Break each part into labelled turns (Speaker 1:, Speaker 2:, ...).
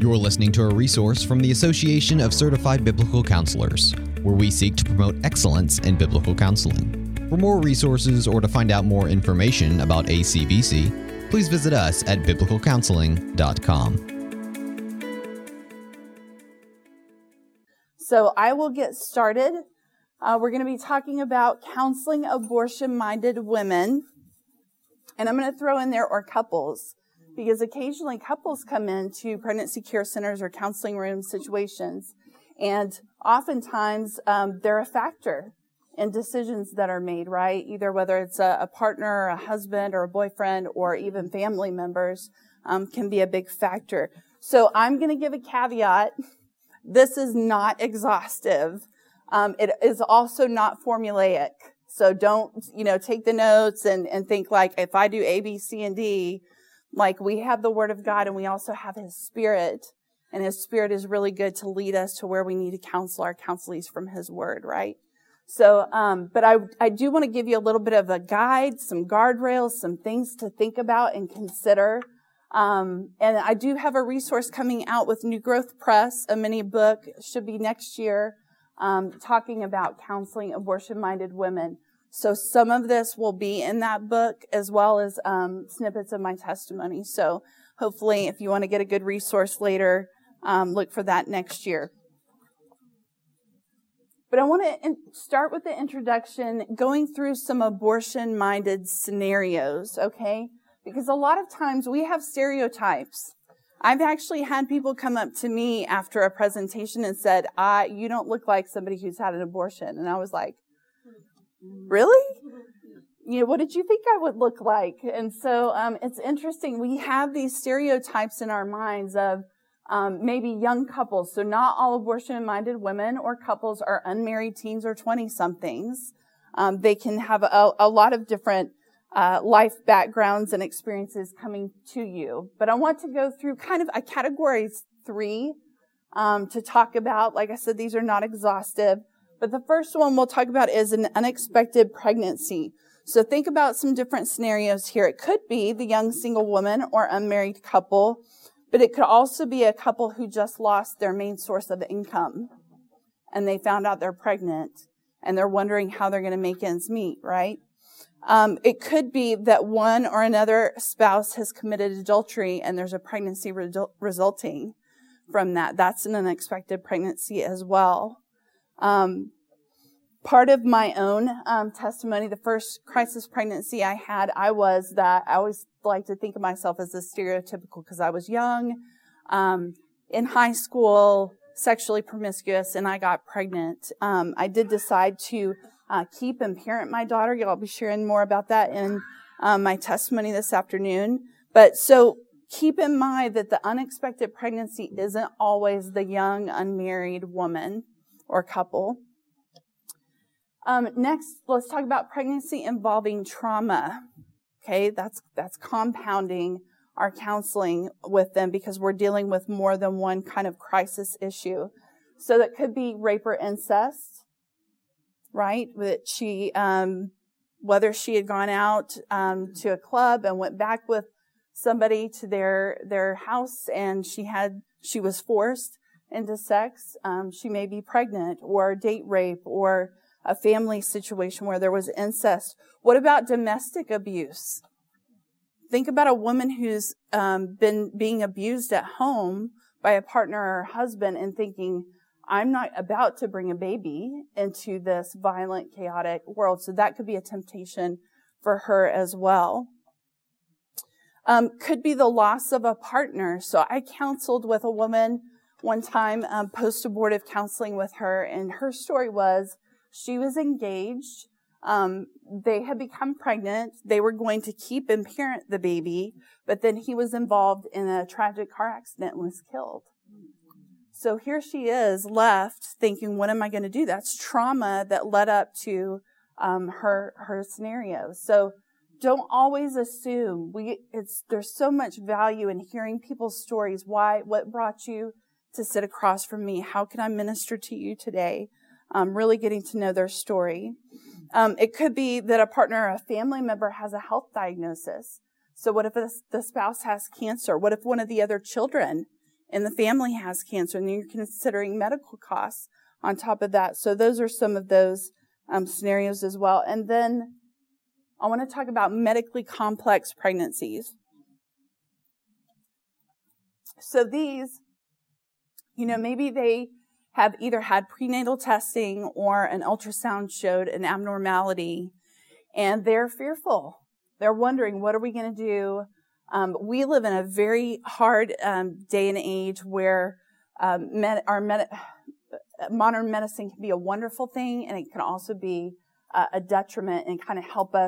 Speaker 1: You're listening to a resource from the Association of Certified Biblical Counselors, where we seek to promote excellence in biblical counseling. For more resources or to find out more information about ACBC, please visit us at biblicalcounseling.com.
Speaker 2: So I will get started. We're going to be talking about counseling abortion-minded women. And I'm going to throw in there or couples, because occasionally couples come into pregnancy care centers or counseling room situations. And oftentimes they're a factor in decisions that are made, right? Either whether it's a partner, a husband, or a boyfriend, or even family members can be a big factor. So I'm going to give a caveat. This is not exhaustive. It is also not formulaic. So don't, take the notes and think like, if I do A, B, C, and D, like we have the Word of God and we also have His Spirit. And His Spirit is really good to lead us to where we need to counsel our counselees from His Word, right? So, but I do want to give you a little bit of a guide, some guardrails, some things to think about and consider. And I do have a resource coming out with New Growth Press, a mini book, should be next year, talking about counseling abortion-minded women. So some of this will be in that book, as well as snippets of my testimony. So hopefully, if you want to get a good resource later, look for that next year. But I want to start with the introduction, going through some abortion-minded scenarios, okay? Because a lot of times we have stereotypes. I've actually had people come up to me after a presentation and said, you don't look like somebody who's had an abortion. And I was like, really? What did you think I would look like? And so it's interesting. We have these stereotypes in our minds of maybe young couples. So not all abortion-minded women or couples are unmarried teens or 20-somethings. They can have a lot of different life backgrounds and experiences coming to you. But I want to go through kind of a categories 3 to talk about. Like I said, these are not exhaustive. But the first one we'll talk about is an unexpected pregnancy. So think about some different scenarios here. It could be the young single woman or unmarried couple, but it could also be a couple who just lost their main source of income and they found out they're pregnant and they're wondering how they're going to make ends meet, right? It could be that one or another spouse has committed adultery and there's a pregnancy resulting from that. That's an unexpected pregnancy as well. Part of my own testimony, the first crisis pregnancy I had, I always like to think of myself as a stereotypical because I was young, in high school, sexually promiscuous, and I got pregnant. I did decide to keep and parent my daughter. I'll be sharing more about that in my testimony this afternoon. But so keep in mind that the unexpected pregnancy isn't always the young, unmarried woman or couple. Next, let's talk about pregnancy involving trauma. Okay, that's compounding our counseling with them because we're dealing with more than one kind of crisis issue. So that could be rape or incest, right? That whether she had gone out to a club and went back with somebody to their house and she was forced into sex, she may be pregnant, or date rape, or a family situation where there was incest. What about domestic abuse? Think about a woman who's been being abused at home by a partner or husband and thinking, I'm not about to bring a baby into this violent, chaotic world. So that could be a temptation for her as well. Could be the loss of a partner. So I counseled with a woman one time, post-abortive counseling with her, and her story was she was engaged. They had become pregnant. They were going to keep and parent the baby, but then he was involved in a tragic car accident and was killed. So here she is left thinking, what am I going to do? That's trauma that led up to her scenario. So don't always assume. There's so much value in hearing people's stories. What brought you to sit across from me? How can I minister to you today? Really getting to know their story. It could be that a partner or a family member has a health diagnosis. So what if the spouse has cancer? What if one of the other children and the family has cancer, and you're considering medical costs on top of that. So those are some of those scenarios as well. And then I want to talk about medically complex pregnancies. So these, maybe they have either had prenatal testing or an ultrasound showed an abnormality, and they're fearful. They're wondering, what are we going to do? We live in a very hard day and age where modern medicine can be a wonderful thing, and it can also be a detriment and kind of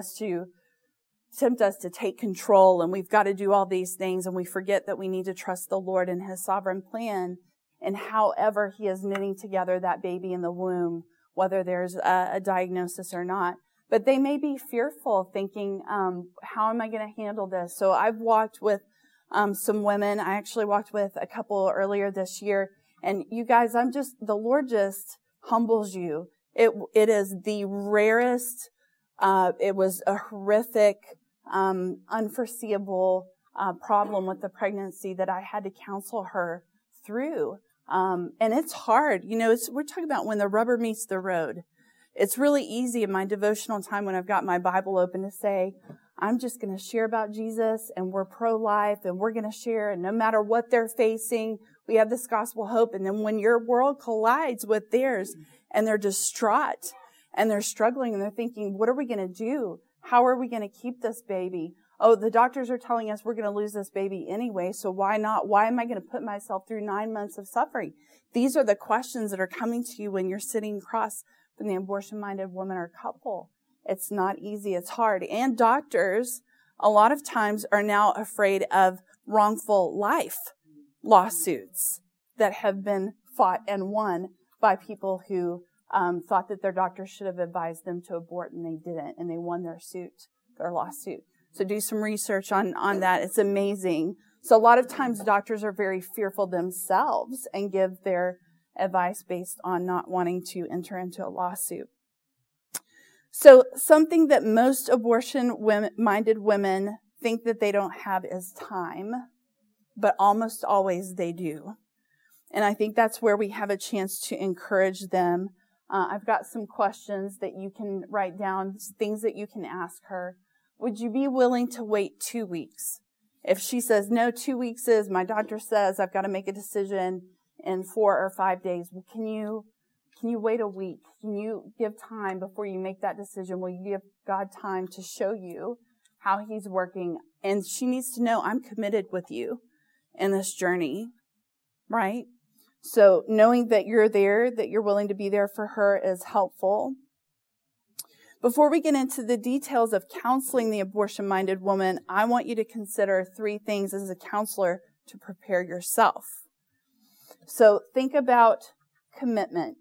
Speaker 2: tempt us to take control, and we've got to do all these things, and we forget that we need to trust the Lord and His sovereign plan, and however He is knitting together that baby in the womb, whether there's a diagnosis or not. But they may be fearful, thinking, how am I going to handle this? So I've walked with some women. I actually walked with a couple earlier this year. And you guys, the Lord just humbles you. It is the rarest, it was a horrific, unforeseeable problem with the pregnancy that I had to counsel her through. And it's hard. We're talking about when the rubber meets the road. It's really easy in my devotional time when I've got my Bible open to say, I'm just going to share about Jesus, and we're pro-life, and we're going to share, and no matter what they're facing, we have this gospel hope. And then when your world collides with theirs and they're distraught and they're struggling and they're thinking, what are we going to do? How are we going to keep this baby? Oh, the doctors are telling us we're going to lose this baby anyway, so why not? Why am I going to put myself through 9 months of suffering? These are the questions that are coming to you when you're sitting across from the abortion-minded woman or couple. It's not easy. It's hard. And doctors, a lot of times, are now afraid of wrongful life lawsuits that have been fought and won by people who thought that their doctor should have advised them to abort, and they didn't, and they won their lawsuit. So do some research on that. It's amazing. So a lot of times doctors are very fearful themselves and give their advice based on not wanting to enter into a lawsuit. So something that most abortion-minded women think that they don't have is time, but almost always they do. And I think that's where we have a chance to encourage them. I've got some questions that you can write down, things that you can ask her. Would you be willing to wait 2 weeks? If she says, no, 2 weeks my doctor says I've got to make a decision in 4 or 5 days. Well, can you wait a week? Can you give time before you make that decision? Will you give God time to show you how He's working? And she needs to know, I'm committed with you in this journey, right? So knowing that you're there, that you're willing to be there for her is helpful. Before we get into the details of counseling the abortion-minded woman, I want you to consider 3 things as a counselor to prepare yourself. So think about commitment.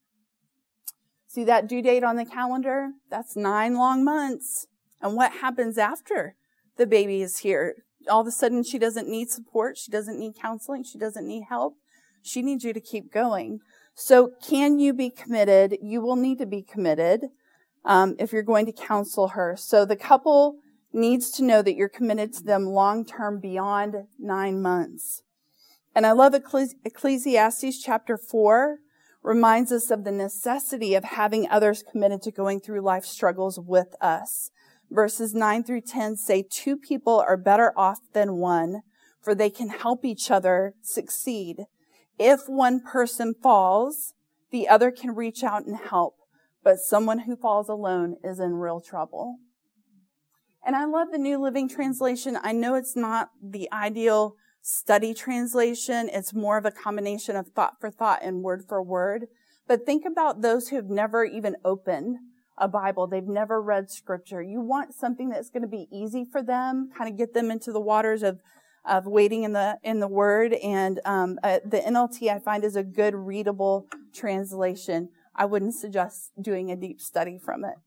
Speaker 2: See that due date on the calendar? That's 9 long months. And what happens after the baby is here? All of a sudden, she doesn't need support. She doesn't need counseling. She doesn't need help. She needs you to keep going. So can you be committed? You will need to be committed if you're going to counsel her. So the couple needs to know that you're committed to them long-term beyond 9 months. And I love Ecclesiastes chapter 4 reminds us of the necessity of having others committed to going through life struggles with us. Verses 9 through 10 say 2 people are better off than 1, for they can help each other succeed. If one person falls, the other can reach out and help, but someone who falls alone is in real trouble. And I love the New Living Translation. I know it's not the ideal study translation. It's more of a combination of thought for thought and word for word. But think about those who have never even opened a Bible. They've never read scripture. You want something that's going to be easy for them, kind of get them into the waters of wading in the word. And the NLT I find is a good readable translation. I wouldn't suggest doing a deep study from it.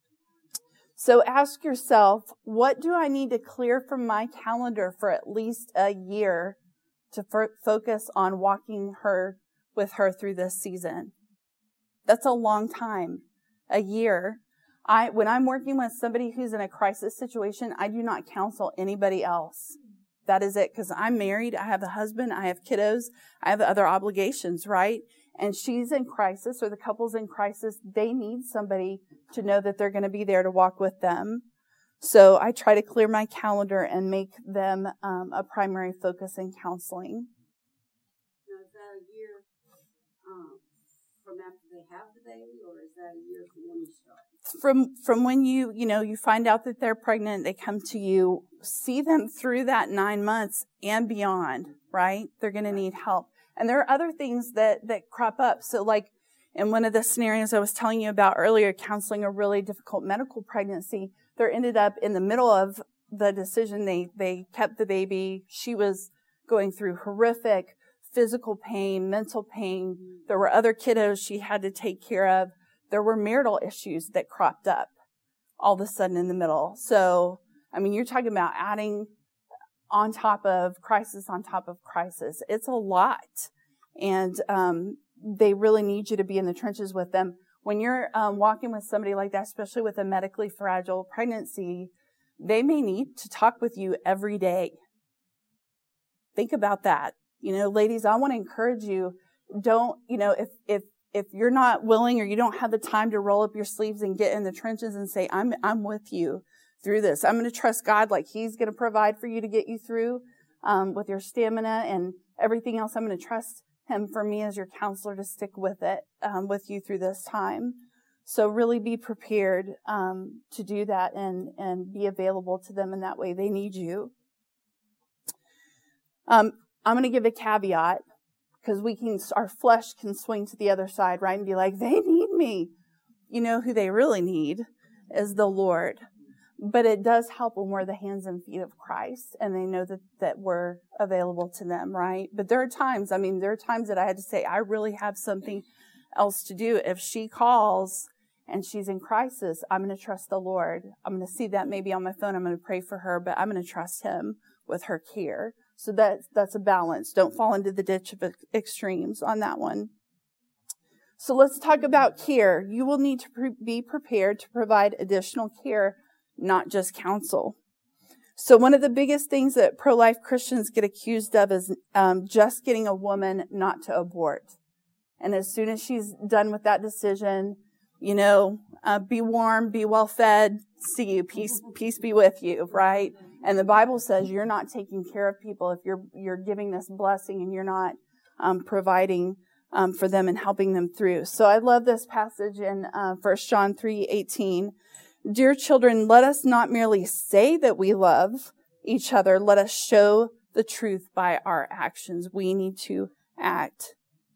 Speaker 2: So ask yourself, what do I need to clear from my calendar for at least a year to focus on walking with her through this season? That's a long time, a year. When I'm working with somebody who's in a crisis situation, I do not counsel anybody else That is it. Because I'm married. I have a husband. I have kiddos. I have other obligations, right? And she's in crisis, or the couple's in crisis. They need somebody to know that they're going to be there to walk with them. So I try to clear my calendar and make them a primary focus in counseling.
Speaker 3: Now, is that a year from after they have the baby, or is that a year from when you start?
Speaker 2: From when you find out that they're pregnant, they come to you, see them through that 9 months and beyond, right? They're going to need help. And there are other things that crop up. So like in one of the scenarios I was telling you about earlier, counseling a really difficult medical pregnancy, there ended up in the middle of the decision, they kept the baby. She was going through horrific physical pain, mental pain. There were other kiddos she had to take care of. There were marital issues that cropped up all of a sudden in the middle. So, I mean, you're talking about adding on top of crisis on top of crisis. It's a lot. And they really need you to be in the trenches with them. When you're walking with somebody like that, especially with a medically fragile pregnancy, they may need to talk with you every day. Think about that. Ladies, I want to encourage you, don't, if you're not willing or you don't have the time to roll up your sleeves and get in the trenches and say, I'm with you through this. I'm going to trust God like He's going to provide for you to get you through with your stamina and everything else. I'm going to trust Him for me as your counselor to stick with it, with you through this time. So really be prepared to do that and be available to them in that way. They need you. I'm going to give a caveat because our flesh can swing to the other side, right? And be like, they need me. You know who they really need is the Lord. But it does help when we're the hands and feet of Christ and they know that we're available to them, right? But there are times that I had to say, I really have something else to do. If she calls and she's in crisis, I'm going to trust the Lord. I'm going to see that maybe on my phone. I'm going to pray for her, but I'm going to trust Him with her care. So that's a balance. Don't fall into the ditch of extremes on that one. So let's talk about care. You will need to be prepared to provide additional care, not just counsel. So one of the biggest things that pro-life Christians get accused of is just getting a woman not to abort. And as soon as she's done with that decision, be warm, be well fed, see you, peace be with you, right? And the Bible says you're not taking care of people if you're giving this blessing and you're not providing for them and helping them through. So I love this passage in 1 John 3:18. Dear children, let us not merely say that we love each other. Let us show the truth by our actions. We need to act.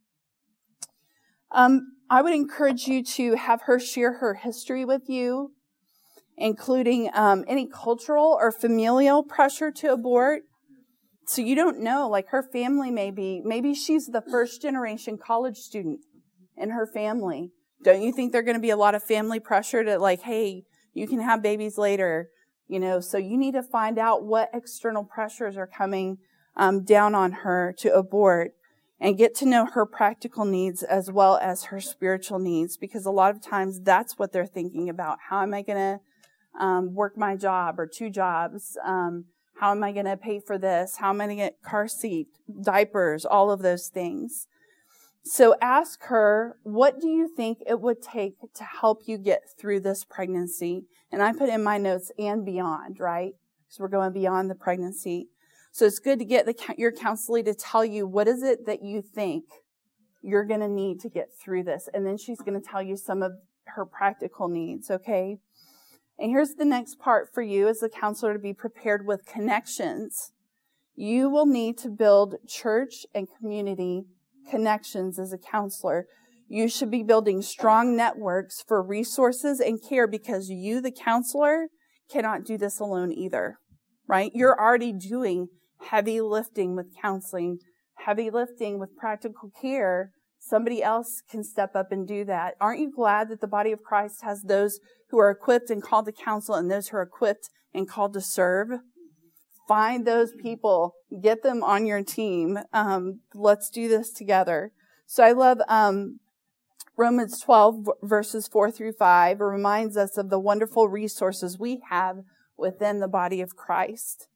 Speaker 2: I would encourage you to have her share her history with you, including any cultural or familial pressure to abort. So you don't know, like her family maybe she's the first generation college student in her family. Don't you think there are going to be a lot of family pressure to like, hey, you can have babies later, so you need to find out what external pressures are coming down on her to abort and get to know her practical needs as well as her spiritual needs, because a lot of times that's what they're thinking about. How am I going to work my job or 2 jobs? How am I going to pay for this? How am I going to get car seat, diapers, all of those things? So ask her, what do you think it would take to help you get through this pregnancy? And I put in my notes and beyond, right? Because we're going beyond the pregnancy. So it's good to get your counselor to tell you, what is it that you think you're going to need to get through this? And then she's going to tell you some of her practical needs, okay? And here's the next part for you as a counselor, to be prepared with connections. You will need to build church and community connections as a counselor. You should be building strong networks for resources and care, because you, the counselor, cannot do this alone either, right? You're already doing heavy lifting with counseling, heavy lifting with practical care. Somebody else can step up and do that. Aren't you glad that the body of Christ has those who are equipped and called to counsel and those who are equipped and called to serve? Find those people, get them on your team. Let's do this together. So I love Romans 12 verses 4-5. It reminds us of the wonderful resources we have within the body of Christ.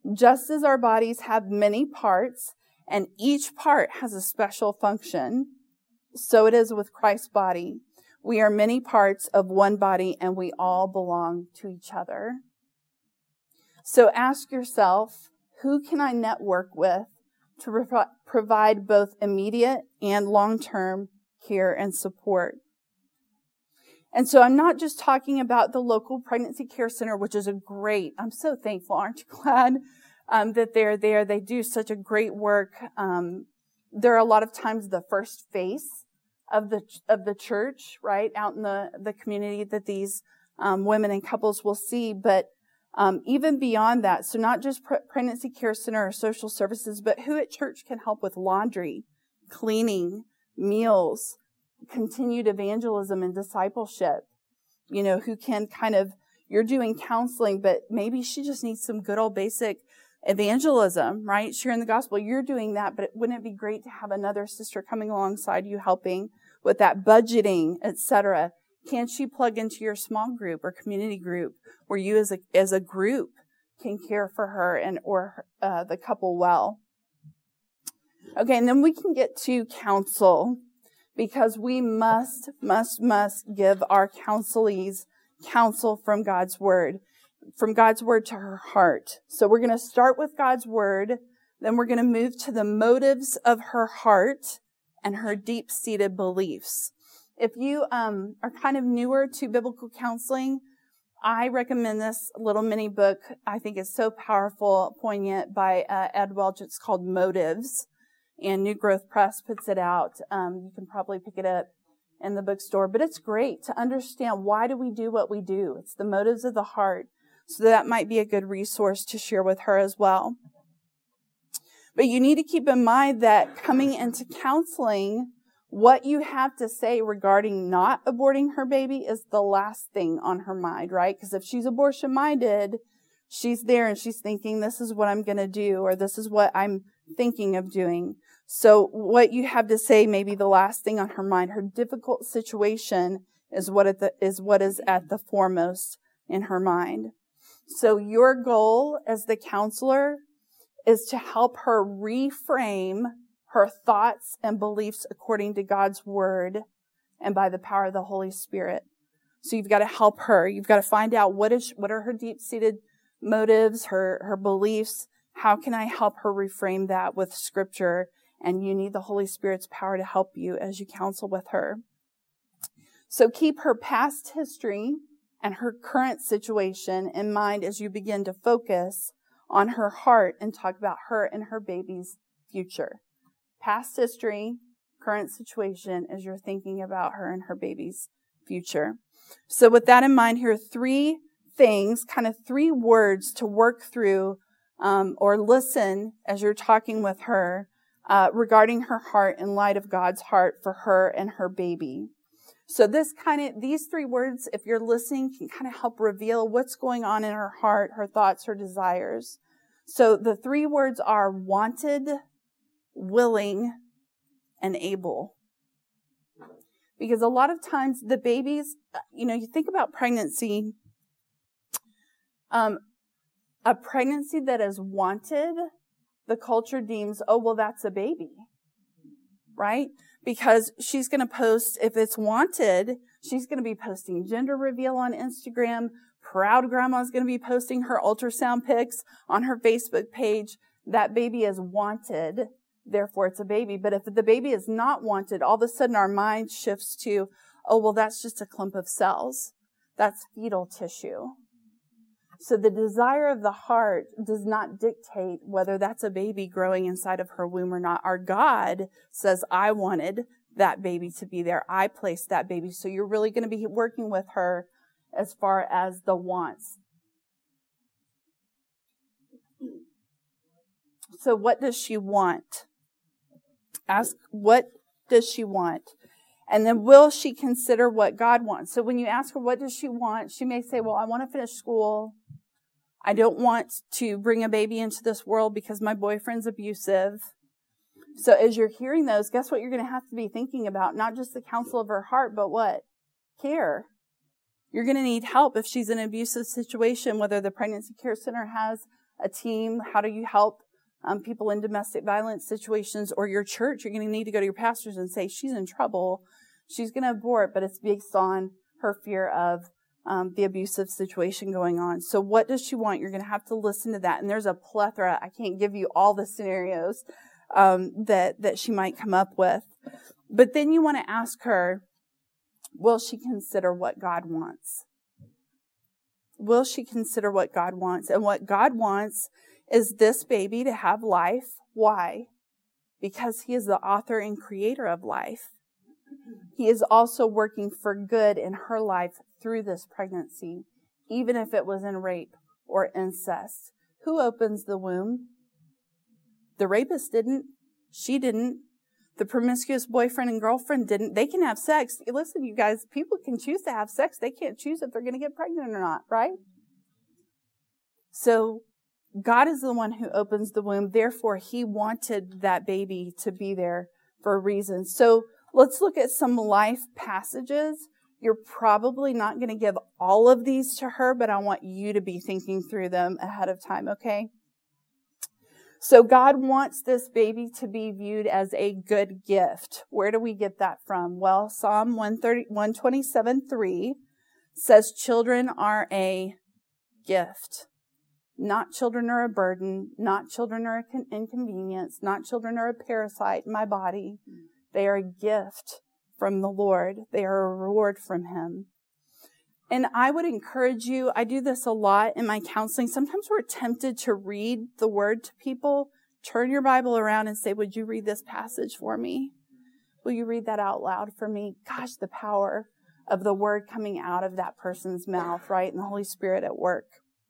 Speaker 2: Just as our bodies have many parts, and each part has a special function, so it is with Christ's body. We are many parts of one body, and we all belong to each other. So ask yourself, who can I network with to provide both immediate and long-term care and support? And so I'm not just talking about the local pregnancy care center, which is I'm so thankful, aren't you glad that they're there? They do such a great work. They're a lot of times the first face of the church, right, out in the community that these women and couples will see. But even beyond that, so not just pregnancy care center or social services, but who at church can help with laundry, cleaning, meals, continued evangelism and discipleship, who can you're doing counseling, but maybe she just needs some good old basic evangelism, right? Sharing the gospel. You're doing that, but wouldn't it be great to have another sister coming alongside you helping with that budgeting, etc.? Can she plug into your small group or community group where you as a group can care for her or the couple well? Okay, and then we can get to counsel, because we must give our counselees counsel from God's Word to her heart. So we're going to start with God's Word, then we're going to move to the motives of her heart and her deep-seated beliefs. If you are kind of newer to biblical counseling, I recommend this little mini book. I think it's so powerful, poignant, by Ed Welch. It's called Motives, and New Growth Press puts it out. You can probably pick it up in the bookstore, but it's great to understand, why do we do what we do? It's the motives of the heart. So that might be a good resource to share with her as well. But you need to keep in mind that coming into counseling, what you have to say regarding not aborting her baby is the last thing on her mind, right? Because if she's abortion-minded, she's there and she's thinking, this is what I'm going to do, or this is what I'm thinking of doing. So what you have to say may be the last thing on her mind. Her difficult situation is what is at the foremost in her mind. So your goal as the counselor is to help her reframe her thoughts and beliefs according to God's Word and by the power of the Holy Spirit. So you've got to help her. You've got to find out what are her deep-seated motives, her beliefs. How can I help her reframe that with Scripture? And you need the Holy Spirit's power to help you as you counsel with her. So keep her past history and her current situation in mind as you begin to focus on her heart and talk about her and her baby's future. Past history, current situation as you're thinking about her and her baby's future. So with that in mind, here are 3 things, kind of 3 words to work through or listen as you're talking with her regarding her heart in light of God's heart for her and her baby. So these 3 words, if you're listening, can kind of help reveal what's going on in her heart, her thoughts, her desires. So the 3 words are wanted, willing, and able. Because a lot of times the babies, you think about pregnancy, a pregnancy that is wanted, the culture deems, oh, well, that's a baby, right? Because she's going to post, if it's wanted, she's going to be posting gender reveal on Instagram. Proud grandma's going to be posting her ultrasound pics on her Facebook page. That baby is wanted, therefore it's a baby. But if the baby is not wanted, all of a sudden our mind shifts to, oh, well, that's just a clump of cells. That's fetal tissue. So the desire of the heart does not dictate whether that's a baby growing inside of her womb or not. Our God says, I wanted that baby to be there. I placed that baby. So you're really going to be working with her as far as the wants. So what does she want? Ask, what does she want? And then will she consider what God wants? So when you ask her, what does she want? She may say, well, I want to finish school. I don't want to bring a baby into this world because my boyfriend's abusive. So as you're hearing those, guess what you're going to have to be thinking about? Not just the counsel of her heart, but what? Care. You're going to need help if she's in an abusive situation, whether the pregnancy care center has a team? How do you help people in domestic violence situations, or your church? You're going to need to go to your pastors and say, she's in trouble. She's going to abort, but it's based on her fear of the abusive situation going on. So what does she want? You're going to have to listen to that. And there's a plethora. I can't give you all the scenarios that she might come up with. But then you want to ask her, will she consider what God wants? Will she consider what God wants? And what God wants is this baby to have life. Why? Because He is the author and creator of life. He is also working for good in her life through this pregnancy, even if it was in rape or incest. Who opens the womb? The rapist didn't. She didn't. The promiscuous boyfriend and girlfriend didn't. They can have sex. Listen, you guys, people can choose to have sex. They can't choose if they're going to get pregnant or not, right? So God is the one who opens the womb. Therefore, He wanted that baby to be there for a reason. So let's look at some life passages. You're probably not going to give all of these to her, but I want you to be thinking through them ahead of time, okay? So God wants this baby to be viewed as a good gift. Where do we get that from? Well, Psalm 127:3 says children are a gift. Not children are a burden. Not children are an inconvenience. Not children are a parasite in my body. They are a gift from the Lord. They are a reward from Him. And I would encourage you, I do this a lot in my counseling. Sometimes we're tempted to read the Word to people. Turn your Bible around and say, would you read this passage for me? Will you read that out loud for me? Gosh, the power of the Word coming out of that person's mouth, right? And the Holy Spirit at work.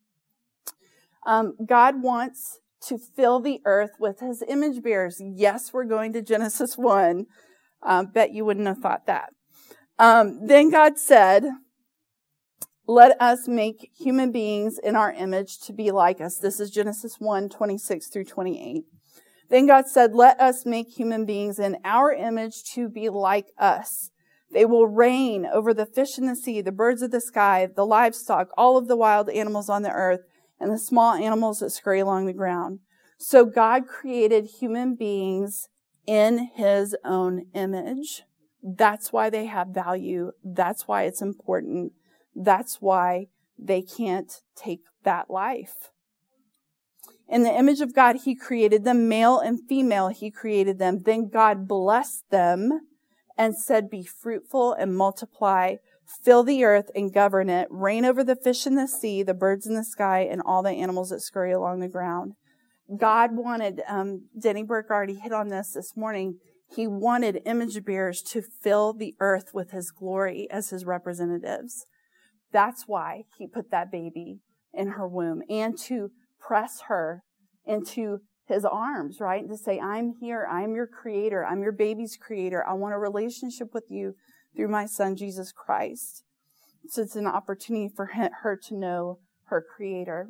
Speaker 2: God wants to fill the earth with His image bearers. Yes, we're going to Genesis 1. Bet you wouldn't have thought that. Then God said, let us make human beings in our image to be like us. This is Genesis 1:26-28. Then God said, let us make human beings in our image to be like us. They will reign over the fish in the sea, the birds of the sky, the livestock, all of the wild animals on the earth, and the small animals that scurry along the ground. So God created human beings in His own image. That's why they have value. That's why it's important. That's why they can't take that life. In the image of God, He created them, male and female, He created them. Then God blessed them and said, be fruitful and multiply, fill the earth and govern it, reign over the fish in the sea, the birds in the sky, and all the animals that scurry along the ground. God wanted, Denny Burke already hit on this morning, He wanted image bearers to fill the earth with His glory as His representatives. That's why He put that baby in her womb, and to press her into His arms, right? And to say, I'm here, I'm your creator, I'm your baby's creator. I want a relationship with you through my Son, Jesus Christ. So it's an opportunity for her to know her creator.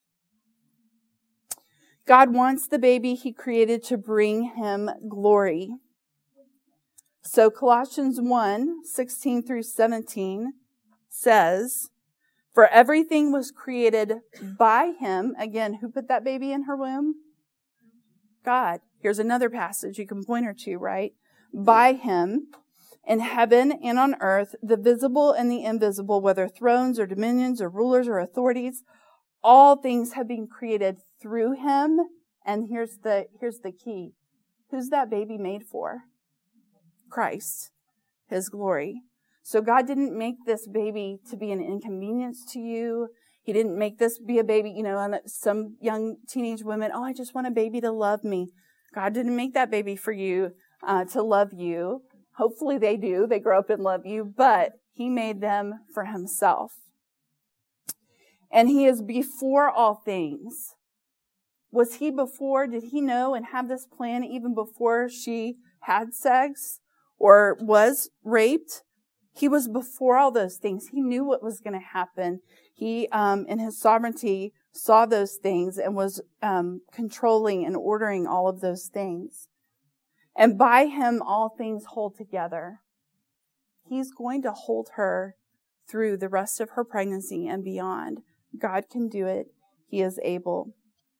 Speaker 2: God wants the baby He created to bring Him glory. So Colossians 1:16-17 says, for everything was created by Him. Again, who put that baby in her womb? God. Here's another passage you can point her to, right? By Him, in heaven and on earth, the visible and the invisible, whether thrones or dominions or rulers or authorities, all things have been created through Him. And here's the key. Who's that baby made for? Christ, His glory. So God didn't make this baby to be an inconvenience to you. He didn't make this be a baby, and some young teenage women, I just want a baby to love me. God didn't make that baby for you to love you. Hopefully they do. They grow up and love you, but He made them for Himself. And He is before all things. Was He before? Did He know and have this plan even before she had sex or was raped? He was before all those things. He knew what was going to happen. He, in His sovereignty, saw those things and was controlling and ordering all of those things. And by Him, all things hold together. He's going to hold her through the rest of her pregnancy and beyond. God can do it. He is able.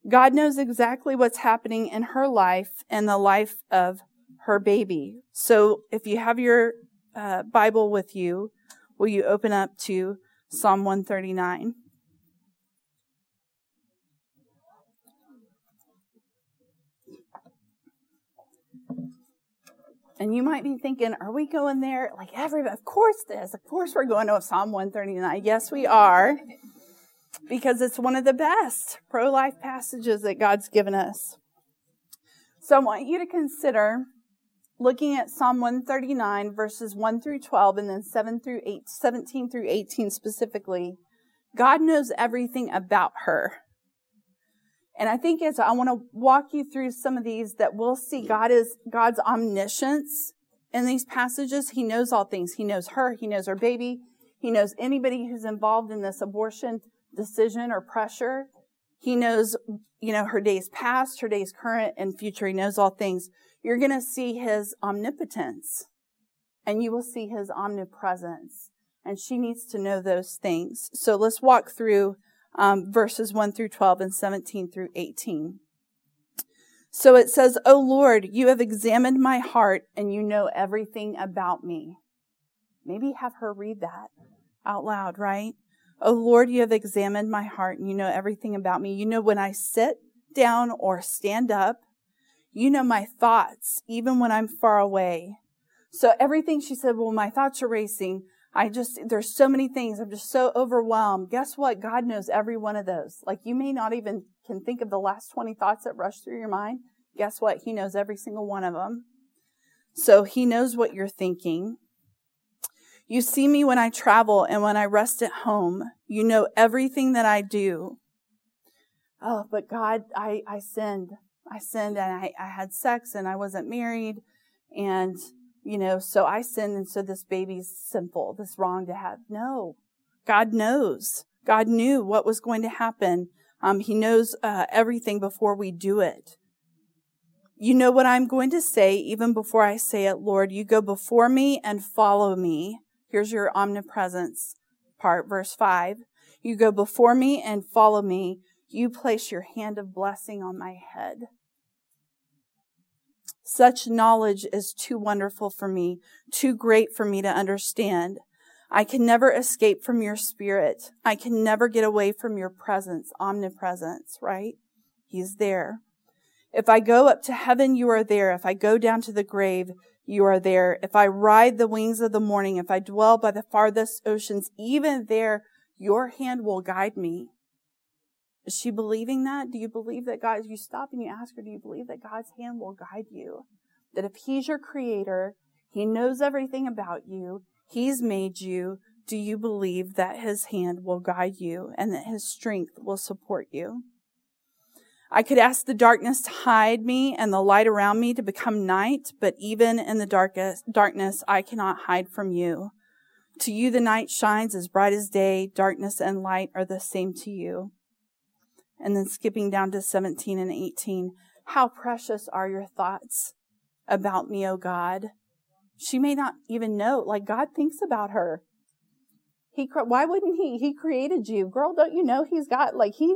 Speaker 2: God knows exactly what's happening in her life and the life of her baby. So if you have your Bible with you, will you open up to Psalm 139? And you might be thinking, are we going there? Like everybody, of course this. Of course we're going to Psalm 139. Yes, we are. Because it's one of the best pro-life passages that God's given us. So I want you to consider looking at Psalm 139, verses 1 through 12, and then 17 through 18 specifically. God knows everything about her. And I think as I want to walk you through some of these, that we'll see God's omniscience in these passages. He knows all things. He knows her. He knows her baby. He knows anybody who's involved in this abortion decision or pressure. He knows, her days past, her days current, and future. He knows all things. You're going to see his omnipotence, and you will see his omnipresence. And she needs to know those things. So let's walk through verses 1 through 12 and 17 through 18. So it says, "O Lord, you have examined my heart and you know everything about me." Maybe have her read that out loud, right? "O Lord, you have examined my heart and you know everything about me. You know when I sit down or stand up. You know my thoughts, even when I'm far away." So everything she said, well, my thoughts are racing. There's so many things. I'm just so overwhelmed. Guess what? God knows every one of those. Like you may not even can think of the last 20 thoughts that rush through your mind. Guess what? He knows every single one of them. So he knows what you're thinking. "You see me when I travel and when I rest at home. You know everything that I do." Oh, but God, I sinned. I sinned and I had sex and I wasn't married. And so I sinned, and so this baby's sinful, this wrong to have. No, God knows. God knew what was going to happen. He knows everything before we do it. "You know what I'm going to say even before I say it, Lord. You go before me and follow me." Here's your omnipresence part, verse 5. "You go before me and follow me. You place your hand of blessing on my head." Such knowledge is too wonderful for me, too great for me to understand. I can never escape from your spirit. I can never get away from your presence, omnipresence, right? He's there. "If I go up to heaven, you are there. If I go down to the grave, you are there. If I ride the wings of the morning, if I dwell by the farthest oceans, even there, your hand will guide me." Is she believing that? Do you believe that God, you stop and you ask her, do you believe that God's hand will guide you? That if he's your creator, he knows everything about you, he's made you, do you believe that his hand will guide you and that his strength will support you? "I could ask the darkness to hide me and the light around me to become night, but even in the darkness, I cannot hide from you. To you, the night shines as bright as day. Darkness and light are the same to you." And then skipping down to 17 and 18. "How precious are your thoughts about me, O God." She may not even know, like God thinks about her. Why wouldn't he? He created you. Girl, don't you know he's got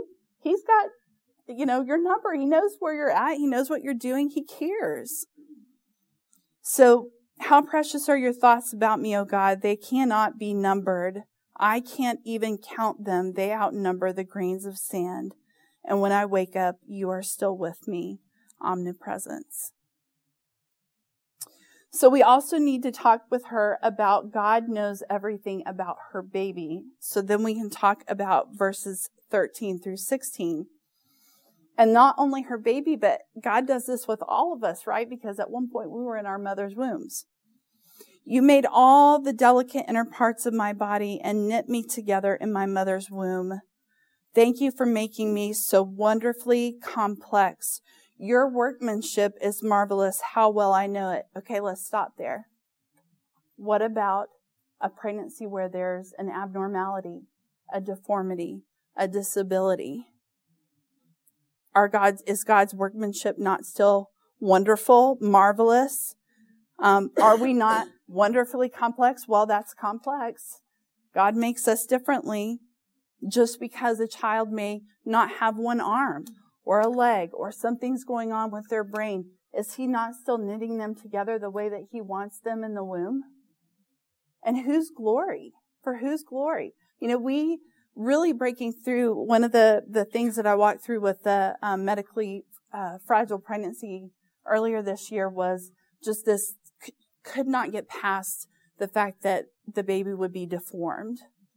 Speaker 2: your number. He knows where you're at. He knows what you're doing. He cares. So, how precious are your thoughts about me, O God? They cannot be numbered. I can't even count them. They outnumber the grains of sand. And when I wake up, you are still with me. Omnipresence. So we also need to talk with her about God knows everything about her baby. So then we can talk about verses 13 through 16. And not only her baby, but God does this with all of us, right? Because at one point we were in our mother's wombs. "You made all the delicate inner parts of my body and knit me together in my mother's womb. Thank you for making me so wonderfully complex. Your workmanship is marvelous. How well I know it." Okay, let's stop there. What about a pregnancy where there's an abnormality, a deformity, a disability? Is God's workmanship not still wonderful, marvelous? Are we not wonderfully complex? Well, that's complex. God makes us differently. Just because a child may not have one arm or a leg or something's going on with their brain, is he not still knitting them together the way that he wants them in the womb? And whose glory? For whose glory? We really breaking through, one of the things that I walked through with the medically fragile pregnancy earlier this year was just this, could not get past the fact that the baby would be deformed.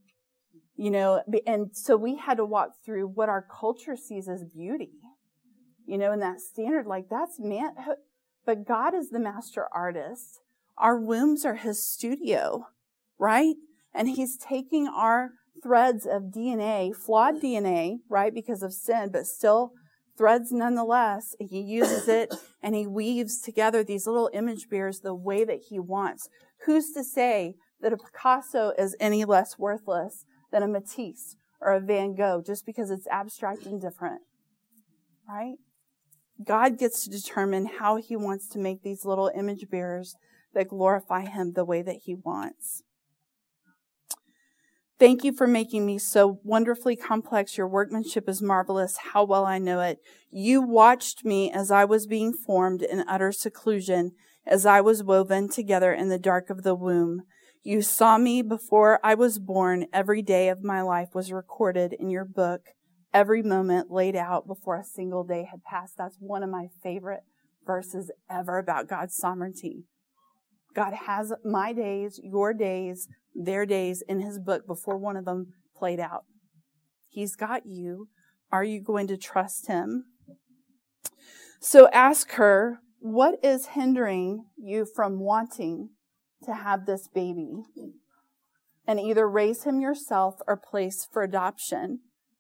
Speaker 2: And so we had to walk through what our culture sees as beauty, and that standard, like that's man, but God is the master artist. Our wombs are his studio, right? And he's taking our threads of DNA, flawed DNA, right, because of sin, but still threads nonetheless. He uses it and he weaves together these little image bearers the way that he wants. Who's to say that a Picasso is any less worthless than a Matisse or a Van Gogh just because it's abstract and different, right? God gets to determine how he wants to make these little image bearers that glorify him the way that he wants. Thank you for making me so wonderfully complex. Your workmanship is marvelous. How well I know it. You watched me as I was being formed in utter seclusion, as I was woven together in the dark of the womb. You saw me before I was born. Every day of my life was recorded in your book. Every moment laid out before a single day had passed. That's one of my favorite verses ever about God's sovereignty. God has my days, your days, their days in his book before one of them played out. He's got you. Are you going to trust him? So ask her, what is hindering you from wanting to have this baby? And either raise him yourself or place for adoption.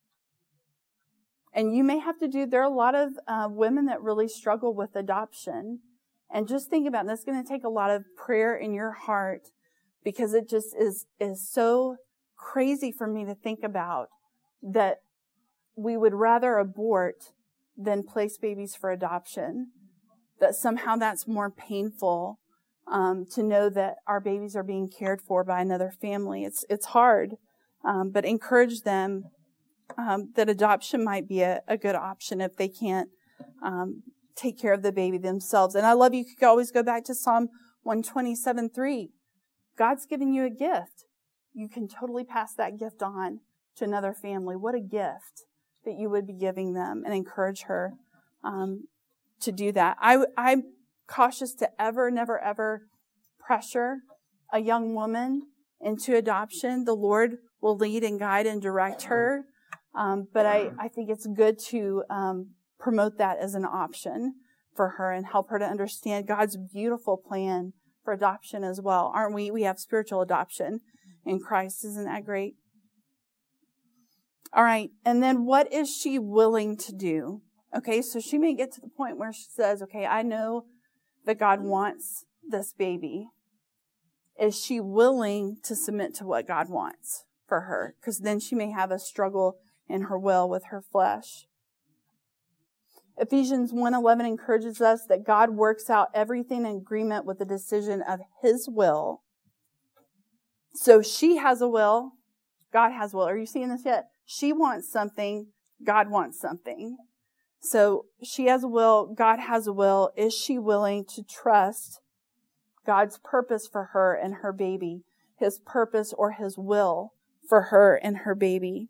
Speaker 2: And you may have to there are a lot of women that really struggle with adoption. And just think about it, that's going to take a lot of prayer in your heart, because it just is so crazy for me to think about that we would rather abort than place babies for adoption. That somehow that's more painful to know that our babies are being cared for by another family. It's hard, but encourage them that adoption might be a good option if they can't take care of the baby themselves. And I love you could always go back to Psalm 127:3. God's given you a gift. You can totally pass that gift on to another family. What a gift that you would be giving them, and encourage her to do that. I'm cautious to never, ever pressure a young woman into adoption. The Lord will lead and guide and direct her. But I think it's good to promote that as an option for her and help her to understand God's beautiful plan for adoption as well. Aren't we? We have spiritual adoption in Christ. Isn't that great? All right. And then what is she willing to do? Okay. So she may get to the point where she says, okay, I know that God wants this baby. Is she willing to submit to what God wants for her? Because then she may have a struggle in her will with her flesh. Ephesians 1:11 encourages us that God works out everything in agreement with the decision of his will. So she has a will. God has a will. Are you seeing this yet? She wants something. God wants something. So she has a will. God has a will. Is she willing to trust God's purpose for her and her baby? His purpose or his will for her and her baby?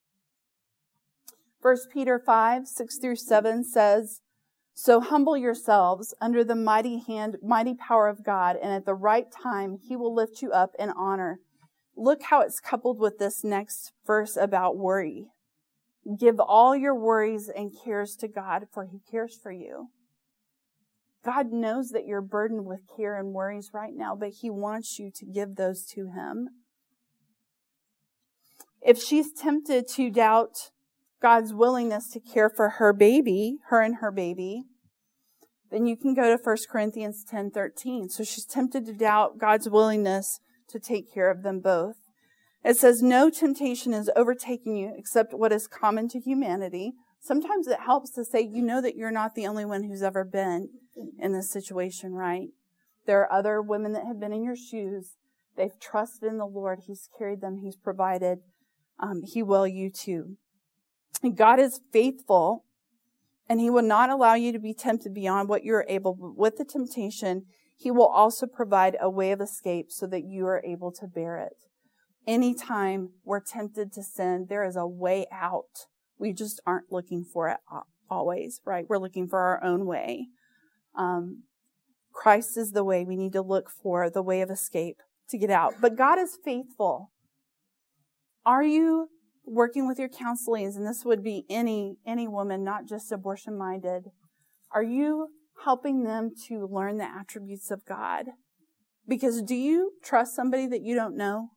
Speaker 2: 1 Peter 5:6-7 says, so humble yourselves under the mighty power of God, and at the right time, he will lift you up in honor. Look how it's coupled with this next verse about worry. Give all your worries and cares to God, for he cares for you. God knows that you're burdened with care and worries right now, but he wants you to give those to him. If she's tempted to doubt God's willingness to care for her baby, her and her baby, then you can go to 1 Corinthians 10:13. So she's tempted to doubt God's willingness to take care of them both. It says, no temptation is overtaking you except what is common to humanity. Sometimes it helps to say, you know that you're not the only one who's ever been in this situation, right? There are other women that have been in your shoes. They've trusted in the Lord. He's carried them. He's provided. He will you too. God is faithful, And he will not allow you to be tempted beyond what you are able, but with the temptation, he will also provide a way of escape so that you are able to bear it. Anytime we're tempted to sin, there is a way out. We just aren't looking for it always, right? We're looking for our own way. Christ is the way. We need to look for the way of escape to get out. But God is faithful. Are you working with your counselees? And this would be any woman, not just abortion-minded. Are you helping them to learn the attributes of God? Because do you trust somebody that you don't know?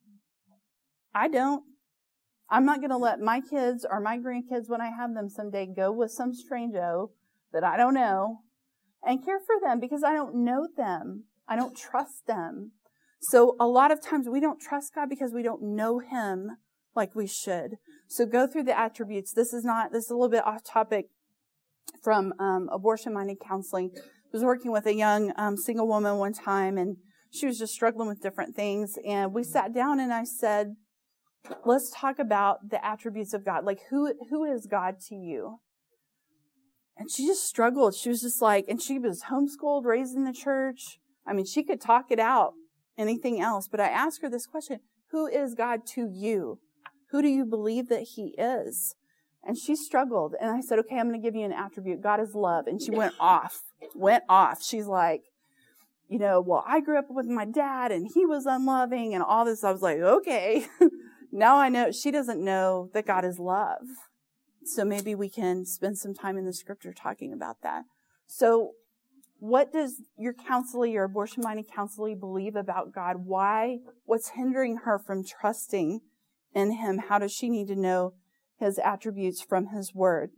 Speaker 2: I don't. I'm not going to let my kids or my grandkids, when I have them someday, go with some stranger that I don't know and care for them because I don't know them. I don't trust them. So a lot of times we don't trust God because we don't know him like we should. So go through the attributes. This is a little bit off topic from abortion-minded counseling. I was working with a young single woman one time, and she was just struggling with different things. And we sat down and I said, let's talk about the attributes of God. Like, who is God to you? And she just struggled. She was just like, and she was homeschooled, raised in the church. I mean, she could talk it out, anything else. But I asked her this question, who is God to you? Who do you believe that he is? And she struggled. And I said, okay, I'm going to give you an attribute. God is love. And she went off. She's like, well, I grew up with my dad and he was unloving and all this. I was like, okay, now I know. She doesn't know that God is love. So maybe we can spend some time in the scripture talking about that. So what does your counselee, your abortion-minded counselee, believe about God? Why? What's hindering her from trusting in him? How does she need to know his attributes from his word?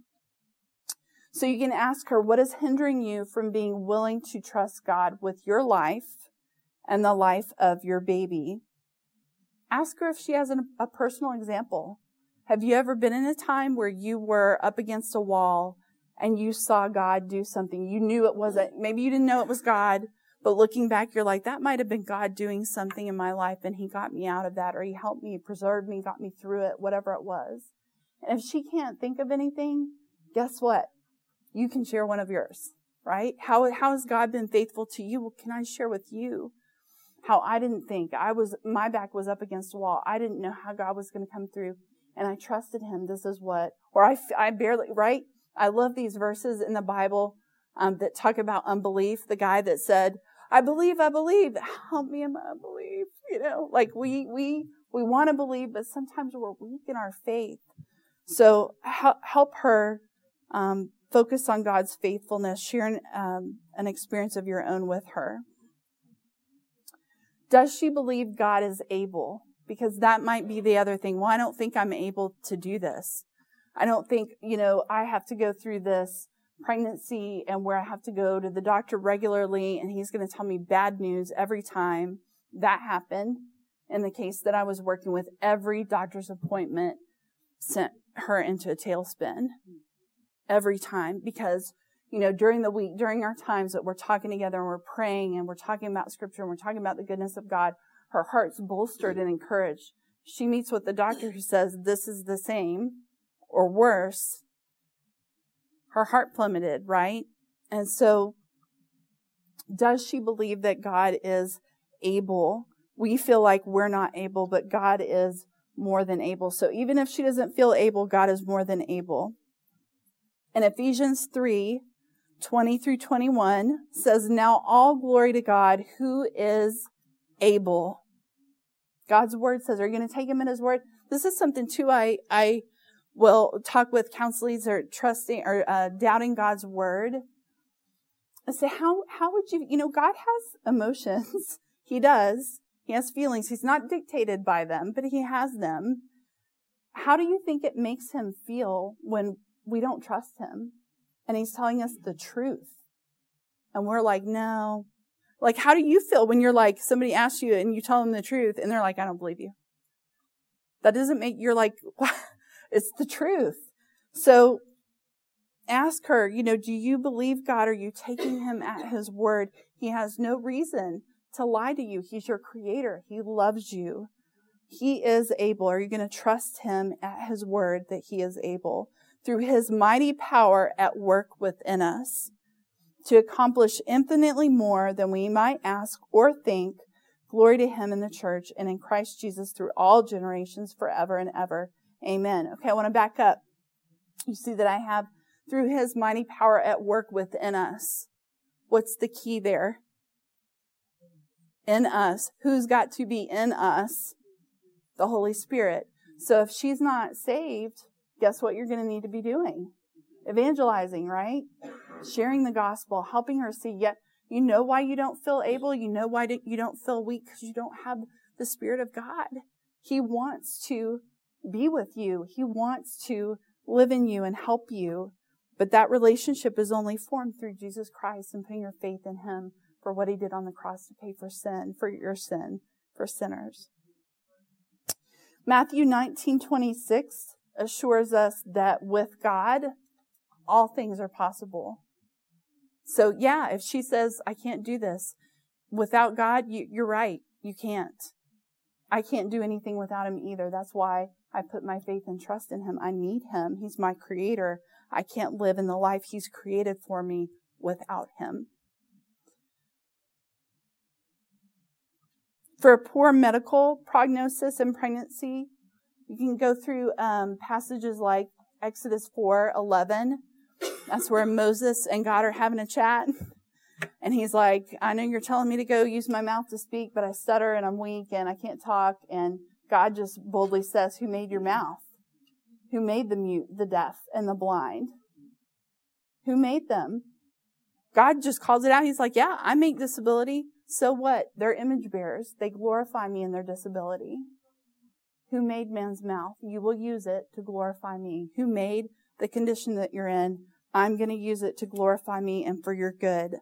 Speaker 2: So you can ask her, what is hindering you from being willing to trust God with your life and the life of your baby? Ask her if she has a personal example. Have you ever been in a time where you were up against a wall and you saw God do something? You knew it wasn't, maybe you didn't know it was God, but looking back, you're like, that might have been God doing something in my life and he got me out of that, or he helped me, preserved me, got me through it, whatever it was. And if she can't think of anything, guess what? You can share one of yours, right? How has God been faithful to you? Well, can I share with you how I didn't think? My back was up against a wall. I didn't know how God was going to come through, and I trusted him. This is what, or I barely, right? I love these verses in the Bible that talk about unbelief. The guy that said, I believe, help me in my unbelief. Like we want to believe, but sometimes we're weak in our faith. So help her focus on God's faithfulness, share an experience of your own with her. Does she believe God is able? Because that might be the other thing. Well, I don't think I'm able to do this. I don't think, I have to go through this pregnancy and where I have to go to the doctor regularly and he's going to tell me bad news every time. That happened in the case that I was working with. Every doctor's appointment sent her into a tailspin every time because, during the week, during our times that we're talking together and we're praying and we're talking about scripture and we're talking about the goodness of God, her heart's bolstered and encouraged. She meets with the doctor who says this is the same or worse. Her heart plummeted, right? And so does she believe that God is able? We feel like we're not able, but God is more than able. So even if she doesn't feel able, God is more than able. And Ephesians 3:20-21 says, now all glory to God who is able. God's word says, are you going to take him at his word? This is something too I will talk with counselees or trusting or doubting God's word. I say, how would you, God has emotions. He does. He has feelings. He's not dictated by them, but he has them. How do you think it makes him feel when we don't trust him? And he's telling us the truth. And we're like, no. Like, how do you feel when you're like, somebody asks you and you tell them the truth and they're like, I don't believe you? That doesn't make, you're like, what? It's the truth. So ask her, do you believe God? Are you taking him at his word? He has no reason to lie to you. He's your creator. He loves you. He is able. Are you going to trust him at his word that he is able? through his mighty power at work within us, to accomplish infinitely more than we might ask or think. Glory to him in the church and in Christ Jesus through all generations, forever and ever. Amen. Okay, I want to back up. You see that I have through his mighty power at work within us. What's the key there? In us. Who's got to be in us? The Holy Spirit. So if she's not saved, guess what you're going to need to be doing? Evangelizing, right? Sharing the gospel, helping her see, yet you know why you don't feel able, you know why you don't feel weak, because you don't have the Spirit of God. He wants to be with you. He wants to live in you and help you. But that relationship is only formed through Jesus Christ and putting your faith in him for what he did on the cross to pay for sin, for your sin, for sinners. Matthew 19:26 assures us that with God, all things are possible. So yeah, if she says, I can't do this, without God, you're right, you can't. I can't do anything without him either. That's why I put my faith and trust in him. I need him. He's my creator. I can't live in the life he's created for me without him. For a poor medical prognosis in pregnancy, you can go through passages like Exodus 4:11. That's where Moses and God are having a chat. And he's like, I know you're telling me to go use my mouth to speak, but I stutter and I'm weak and I can't talk. And God just boldly says, who made your mouth? Who made the mute, the deaf, and the blind? Who made them? God just calls it out. He's like, yeah, I make disability. So what? They're image bearers. They glorify me in their disability. Who made man's mouth? You will use it to glorify me. Who made the condition that you're in? I'm going to use it to glorify me and for your good.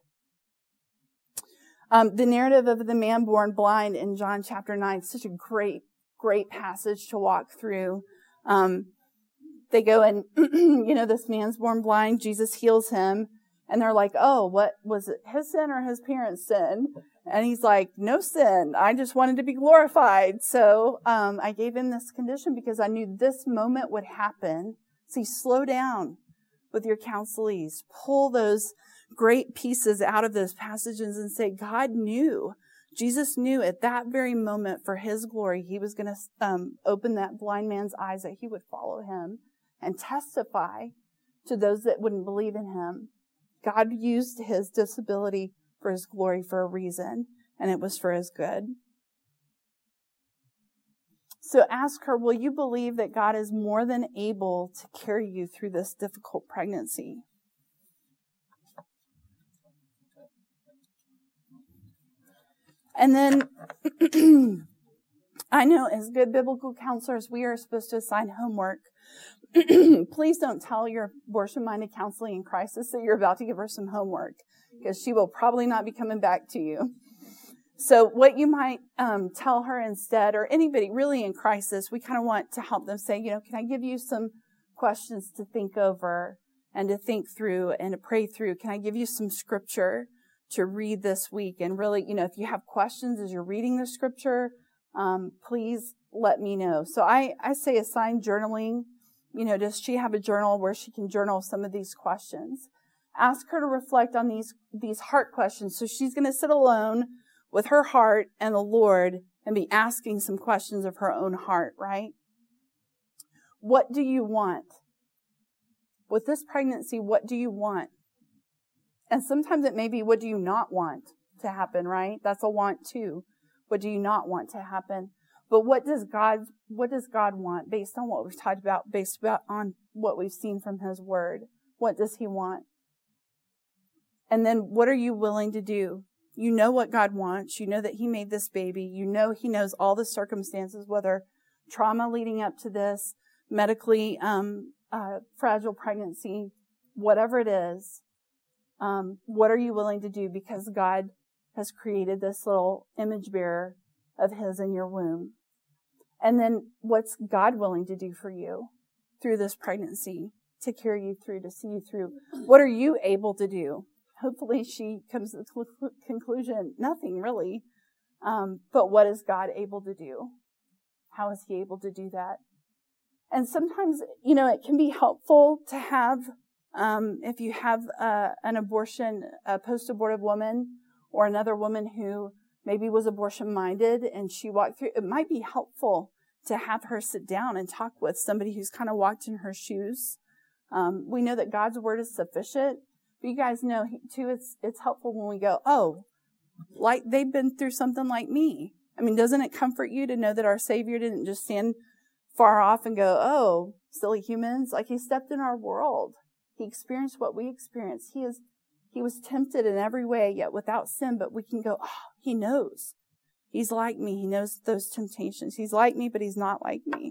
Speaker 2: The narrative of the man born blind in John chapter 9 is such a great passage to walk through. They go and, this man's born blind. Jesus heals him. And they're like, oh, what was it? His sin or his parents' sin? And he's like, no sin. I just wanted to be glorified. So I gave him this condition because I knew this moment would happen. See, slow down with your counselees. Pull those great pieces out of those passages and say, God knew. Jesus knew at that very moment for his glory, he was going to open that blind man's eyes, that he would follow him and testify to those that wouldn't believe in him. God used his disability for his glory for a reason, and it was for his good. So ask her, will you believe that God is more than able to carry you through this difficult pregnancy? And then, I know as good biblical counselors, we are supposed to assign homework. Please don't tell your abortion-minded counseling in crisis that you're about to give her some homework, because she will probably not be coming back to you. So what you might tell her instead, or anybody really in crisis, we kind of want to help them say, can I give you some questions to think over and to think through and to pray through? Can I give you some scripture to read this week? And really, if you have questions as you're reading the scripture, please let me know. So I say assign journaling. Does she have a journal where she can journal some of these questions? Ask her to reflect on these heart questions. So she's going to sit alone with her heart and the Lord and be asking some questions of her own heart, right? What do you want? With this pregnancy, what do you want? And sometimes it may be, what do you not want to happen, right? That's a want too. What do you not want to happen? But what does God want based on what we've talked about, based on what we've seen from his word? What does he want? And then what are you willing to do? You know what God wants. You know that he made this baby. You know he knows all the circumstances, whether trauma leading up to this, medically fragile pregnancy, whatever it is. What are you willing to do? Because God has created this little image bearer of his in your womb. And then what's God willing to do for you through this pregnancy to carry you through, to see you through? What are you able to do? Hopefully she comes to the conclusion, nothing really. But what is God able to do? How is he able to do that? And sometimes, it can be helpful to have, if you have an abortion, a post-abortive woman or another woman who maybe was abortion-minded and she walked through, it might be helpful to have her sit down and talk with somebody who's kind of walked in her shoes. We know that God's word is sufficient, but you guys know too, it's helpful when we go, oh, like they've been through something like me. I mean, doesn't it comfort you to know that our Savior didn't just stand far off and go, oh, silly humans? Like, he stepped in our world. He experienced what we experienced. He was tempted in every way, yet without sin, but we can go, oh, he knows. He's like me. He knows those temptations. He's like me, but he's not like me.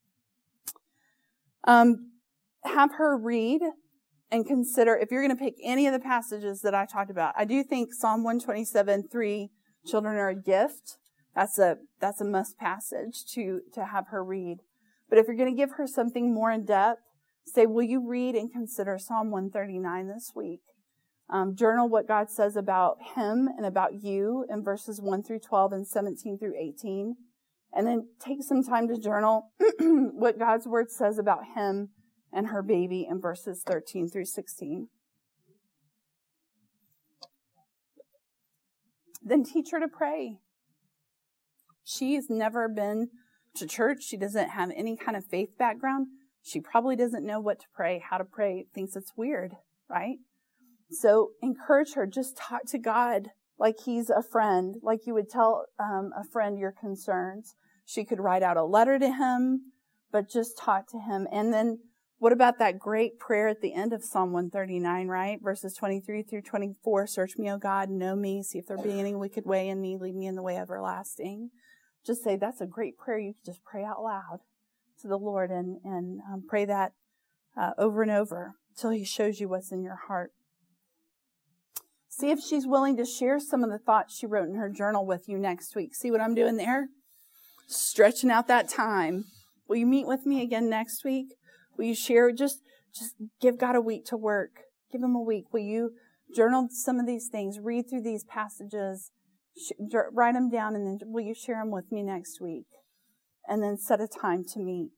Speaker 2: Have her read and consider, if you're going to pick any of the passages that I talked about, I do think Psalm 127:3, children are a gift. That's a must passage to have her read. But if you're going to give her something more in depth, say, will you read and consider Psalm 139 this week? Journal what God says about him and about you in verses 1 through 12 and 17 through 18. And then take some time to journal what God's word says about him and her baby in verses 13 through 16. Then teach her to pray. She's never been to church. She doesn't have any kind of faith background. She probably doesn't know what to pray, how to pray, thinks it's weird, right? So encourage her. Just talk to God like he's a friend, like you would tell a friend your concerns. She could write out a letter to him, but just talk to him. And then what about that great prayer at the end of Psalm 139, right? Verses 23 through 24, search me, O God, know me, see if there be any wicked way in me, lead me in the way everlasting. Just say, that's a great prayer. You can just pray out loud to the Lord and pray that over and over until he shows you what's in your heart. See if she's willing to share some of the thoughts she wrote in her journal with you next week. See what I'm doing there? Stretching out that time. Will you meet with me again next week? Will you share? Just give God a week to work. Give him a week. Will you journal some of these things? Read through these passages. Write them down, and then will you share them with me next week? And then set a time to meet.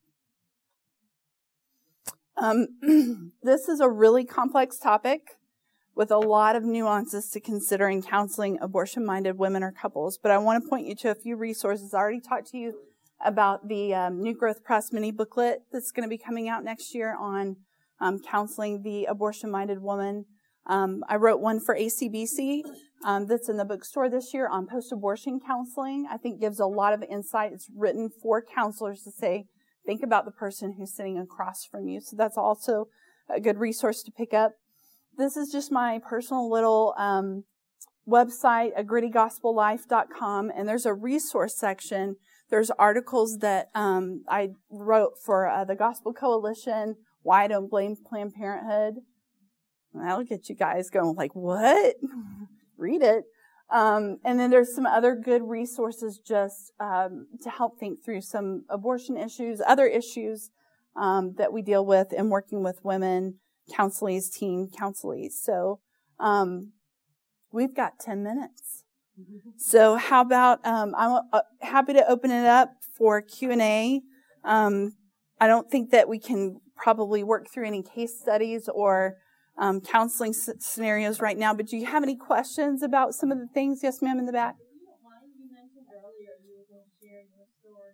Speaker 2: This is a really complex topic with a lot of nuances to consider in counseling abortion-minded women or couples. But I want to point you to a few resources. I already talked to you about the New Growth Press mini booklet that's going to be coming out next year on counseling the abortion-minded woman. I wrote one for ACBC that's in the bookstore this year on post-abortion counseling. I think gives a lot of insight. It's written for counselors to say, think about the person who's sitting across from you. So that's also a good resource to pick up. This is just my personal little website, agrittygospellife.com, and there's a resource section. There's articles that I wrote for the Gospel Coalition, Why I Don't Blame Planned Parenthood. That'll get you guys going like, what? Read it. And then there's some other good resources just to help think through some abortion issues, other issues that we deal with in working with women, counselees, teen counselees. So we've got 10 minutes. So how about, I'm happy to open it up for Q&A. I don't think that we can probably work through any case studies or counseling scenarios right now, but do you have any questions about some of the things? Yes, ma'am, in the back.
Speaker 4: You mentioned earlier you were going to share your story.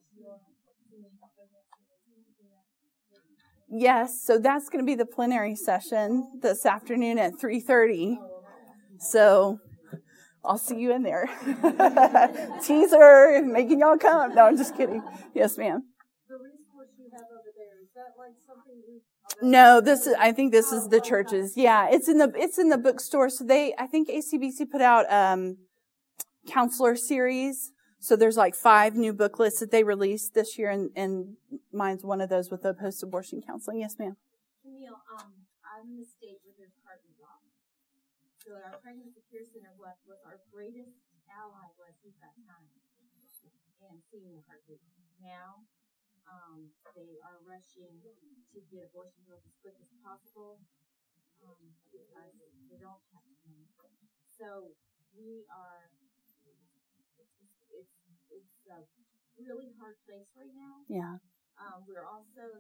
Speaker 2: Yes, so that's going to be the plenary session this afternoon at 3:30. So I'll see you in there. Teaser, making y'all come. No, I'm just kidding. Yes, ma'am.
Speaker 4: The resource you have over there, is that like something you...
Speaker 2: No, I think this is the church's. Yeah, it's in the bookstore. So I think ACBC put out counselor series. So there's like 5 new booklets that they released this year, and mine's one of those with the post-abortion counseling. Yes, ma'am.
Speaker 4: Camille, I'm in the state where there's heartbeat law. So our pregnancy care center was our greatest ally was at that time, and seeing the heartbeat. Now, they are rushing to get abortion bills as quick as possible because they don't have time. So we are. It's a really hard place right now.
Speaker 2: Yeah.
Speaker 4: We're also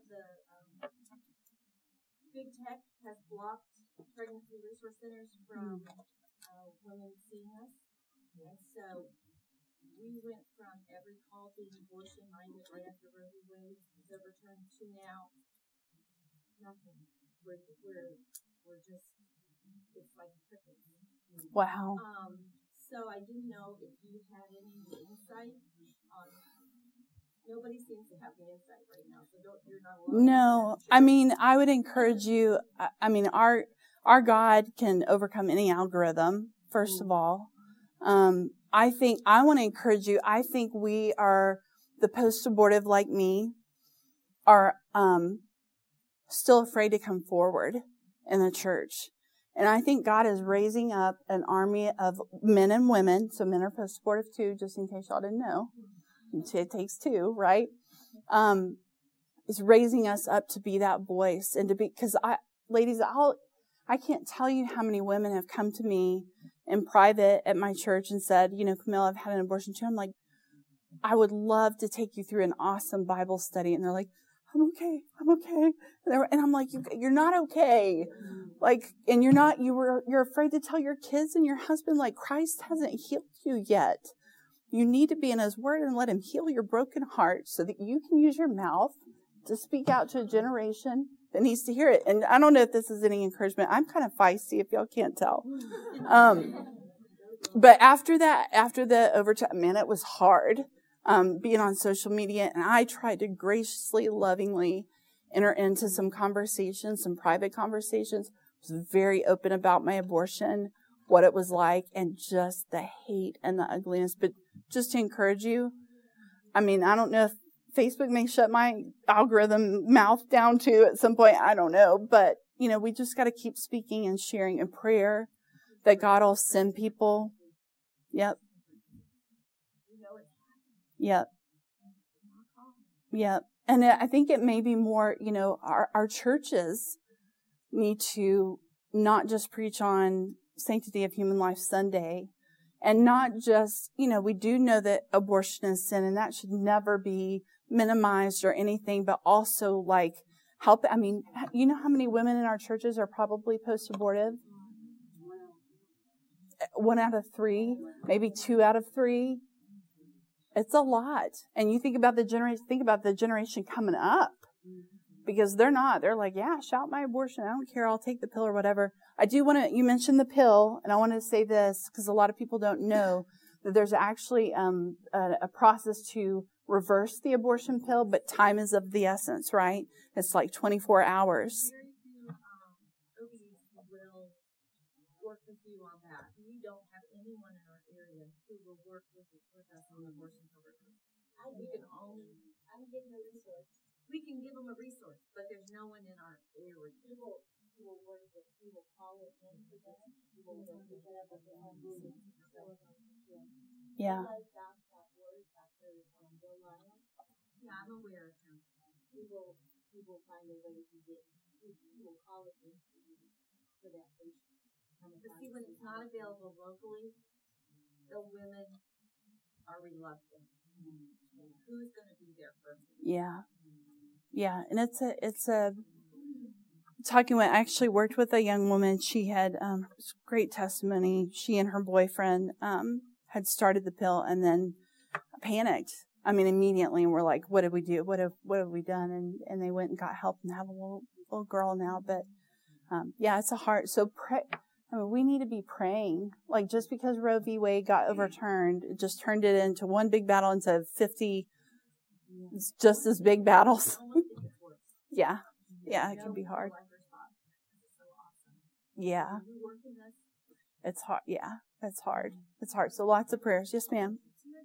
Speaker 4: Big Tech has blocked pregnancy resource centers from women seeing us, and so we went from every call being abortion-minded right after Roe v. Wade was overturned to now nothing. We're just, it's like crickets.
Speaker 2: Wow.
Speaker 4: So I didn't know if you had any insight on. Nobody seems to have the insight right now, so you're not alone.
Speaker 2: No, I mean, I would encourage you. I mean, our God can overcome any algorithm. First of all, I want to encourage you. I think we are the post-abortive, like me, are still afraid to come forward in the church. And I think God is raising up an army of men and women. So men are post-abortive too, just in case y'all didn't know. It takes two, right? Is raising us up to be that voice and to be, because ladies, I can't tell you how many women have come to me in private at my church and said, Camille, I've had an abortion too. I'm like, I would love to take you through an awesome Bible study. And they're like, I'm okay. And I'm like, you're not okay. Like, and you're afraid to tell your kids and your husband, like, Christ hasn't healed you yet. You need to be in His Word and let Him heal your broken heart so that you can use your mouth to speak out to a generation that needs to hear it. And I don't know if this is any encouragement. I'm kind of feisty, if y'all can't tell. But after the overtime, man, it was hard being on social media. And I tried to graciously, lovingly enter into some conversations, some private conversations. I was very open about my abortion, what it was like, and just the hate and the ugliness. But just to encourage you, I mean, I don't know if Facebook may shut my algorithm mouth down too at some point. I don't know. But, we just got to keep speaking and sharing in prayer that God will send people. Yep. And I think it may be more, our churches need to not just preach on Sanctity of Human Life Sunday, and not just, we do know that abortion is sin, and that should never be minimized or anything, but also like help. I mean, you know how many women in our churches are probably post-abortive? 1 out of 3, maybe 2 out of 3. It's a lot. And you think about the generation coming up, because they're like, yeah, shout my abortion. I don't care. I'll take the pill or whatever. I do want to, you mentioned the pill, and I want to say this because a lot of people don't know that there's actually a process to reverse the abortion pill, but time is of the essence, right? It's like 24 hours.
Speaker 4: Very few OBs will work with you on that. We don't have anyone in our area who will work with us on abortion coverage. I'm getting a resource. We can give them a resource, but there's no one in our area. People will work with, we will call it in for them. We will work with them at their own room.
Speaker 2: Yeah.
Speaker 4: Yeah, I'm aware of him. We will find a way to get, we will call it in for that patient. But see, when it's not available locally, the women are reluctant. Who's going to be there first?
Speaker 2: Yeah. And I actually worked with a young woman. She had great testimony. She and her boyfriend had started the pill and then panicked. I mean, immediately, and we're like, what did we do? What have we done? And they went and got help and have a little girl now. But it's a hard. So pray. I mean, we need to be praying. Like, just because Roe v. Wade got overturned, it just turned it into one big battle instead of 50 just as big battles. Yeah, it can be hard. Yeah. It's hard. Yeah, it's hard. It's hard. So lots of prayers. Yes, ma'am.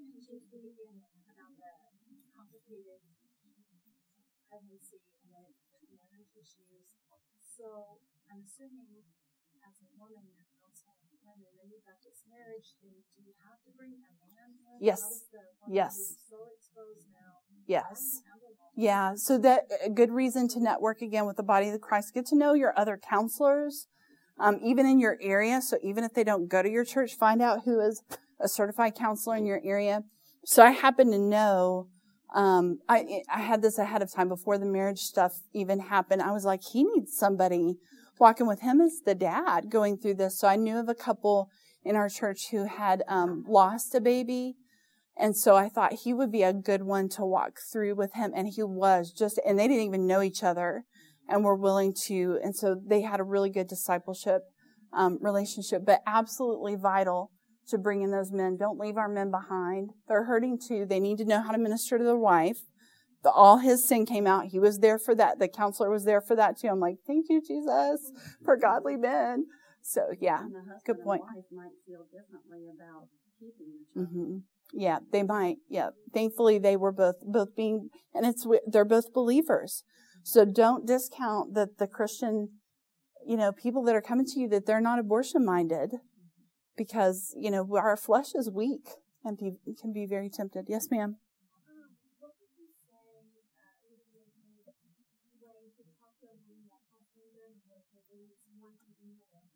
Speaker 5: So I'm assuming as a woman you're counseling women, and you've got this marriage thing, do you have to bring a man in?
Speaker 2: Yes.
Speaker 5: So exposed now.
Speaker 2: Yes. Yeah. So that a good reason to network again with the body of Christ. Get to know your other counselors, even in your area. So even if they don't go to your church, find out who is a certified counselor in your area. So I happen to know I had this ahead of time before the marriage stuff even happened. I was like, he needs somebody walking with him as the dad going through this. So I knew of a couple in our church who had lost a baby. And so I thought he would be a good one to walk through with him. And he was and they didn't even know each other and were willing to. And so they had a really good discipleship relationship, but absolutely vital to bring in those men. Don't leave our men behind. They're hurting too. They need to know how to minister to their wife. All his sin came out. He was there for that. The counselor was there for that too. I'm like, thank you, Jesus, for godly men. So yeah,
Speaker 3: And the husband
Speaker 2: good point.
Speaker 3: And wife might feel differently about keeping the child.
Speaker 2: Mm-hmm. Yeah, they might. Yeah. Thankfully, they were both being, and they're both believers. So don't discount that the Christian, people that are coming to you, that they're not abortion minded, because, our flesh is weak and can be very tempted. Yes, ma'am.
Speaker 5: What would you say would be a good way to talk to a woman that has anger or is wanting to know that